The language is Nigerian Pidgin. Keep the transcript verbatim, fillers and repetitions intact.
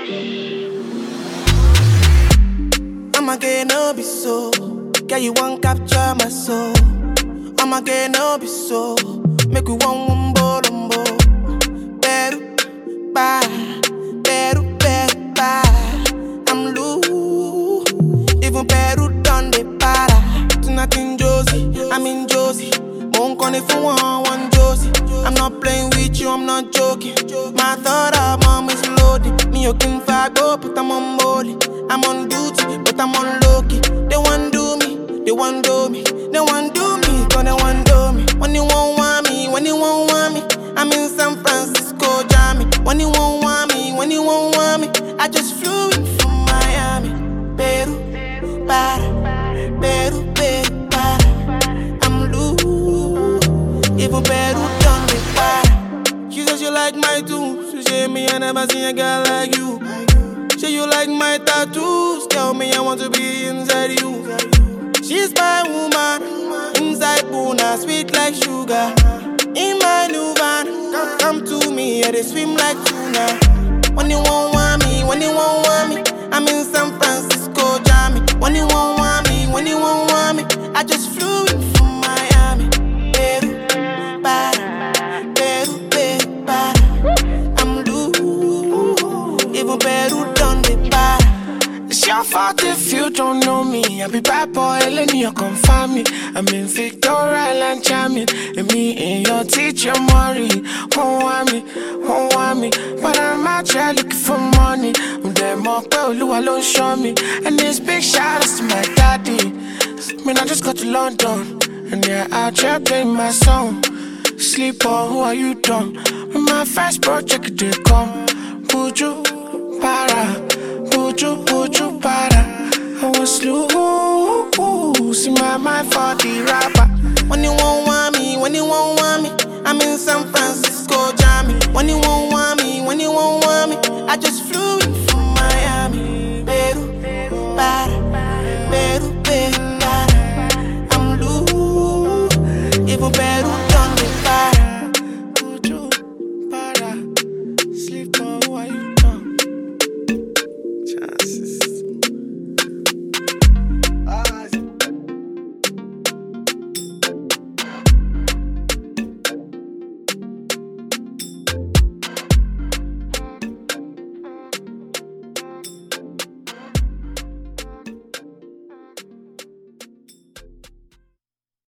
I'ma get no be so. Girl, you won't capture my soul. I'ma get no be so. Make we one one bo lumbo. Beru, ba, beru, beru, ba. I'm loose. Even Peru done the para. Tonight in Josie, I'm in Josie. Won't call it for one, one Josie. I'm not playing with you, I'm not joking. My thought of mom is loaded. Me you can fuck up, but I'm on molly. I'm on duty, but I'm on low-key. They want do me, they want do me. They want do me, cause they want do me. When you won't want me, when you won't want me, I'm in San Francisco, Jammy. When you won't want me, when you won't want me, I just flew in from Miami. Peru, para, Peru, Peru, para. I'm loose, even Peru done me para. She said she like my tunes. She said me I never seen a girl like you. Say you like my tattoos. Tell me I want to be inside you. She's my woman. Inside Puna, sweet like sugar. In my new van, come, come to me, yeah, they swim like tuna. When you won't want me, when you won't want me, I'm in San Francisco, Jammy. When you won't want me, when you won't want me, I just flew in from Miami. Peru, para, Peru, Peru, para. I'm loose, even Peru done the para. It's your fault if you don't know me. I be bad boy, Eleni, you come find me. I'm in Victoria Island, charming. And me and your teacher, Maury. Won't want me, won't want me. But I'm out here looking for money. I'm there, more girl, who alone show me. And this big shout outs to my daddy. I mean, I just got to London. And yeah, out here playing my song. Sleep on, who are you done? When my first project did come. Buju, para. Buju, buju, para. I was loose in my mind for the rapper. When you won't want me, when you won't want me, I'm in San Francisco, Jammy. When you won't want me, when you won't want me, I just flew